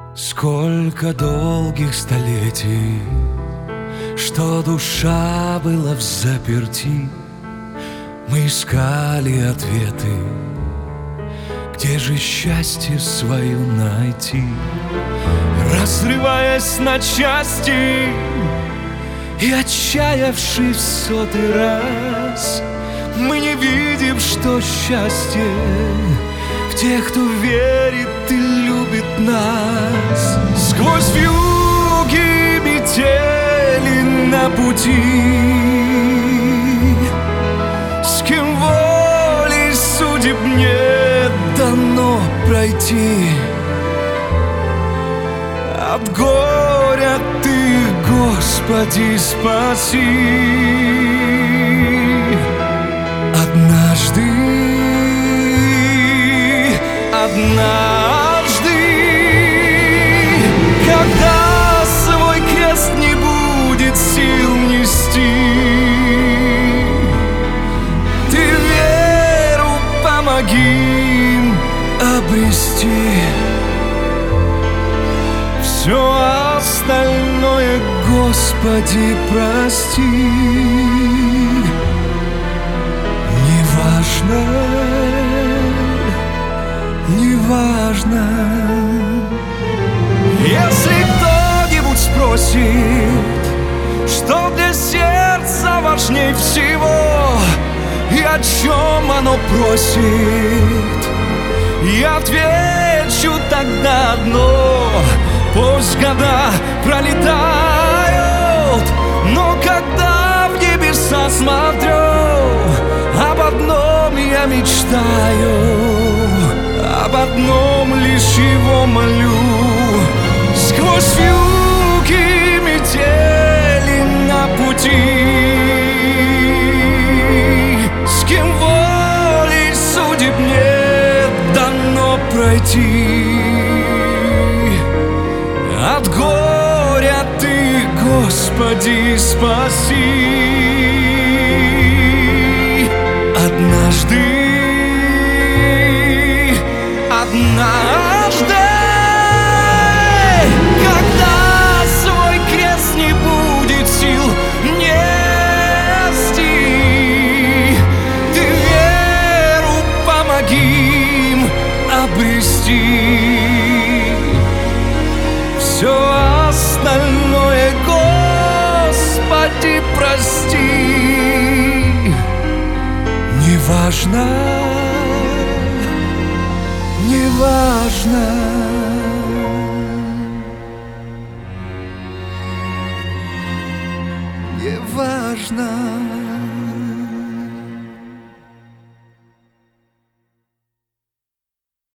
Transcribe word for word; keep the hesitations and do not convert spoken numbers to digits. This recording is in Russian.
Сколько долгих столетий, что душа была взаперти, мы искали ответы, где же счастье свое найти. Разрываясь на части и отчаявшись в сотый раз, мы не видим, что счастье в тех, кто верит и любит нас. Сквозь вьюги метели на пути, с кем волей судеб не дано пройти. От горя Ты, Господи, спаси. Однажды, однажды, когда свой крест не будет сил нести, Ты веру помоги им обрести. Все остальное, Господи, прости. Неважно, неважно. Если кто-нибудь спросит, что для сердца важней всего и о чем оно просит, я отвечу тогда одно: пусть года пролетают, но когда в небеса смотрю, об одном я мечтаю, об одном лишь Его молю. Сквозь вьюги метели на пути, с кем волей судеб не дано пройти. От горя Ты, Господи, спаси. Однажды, однажды, когда свой крест не будет сил нести, Ты веру помоги им обрести. Все остальное, Господи, прости. Неважно, неважно. Неважно.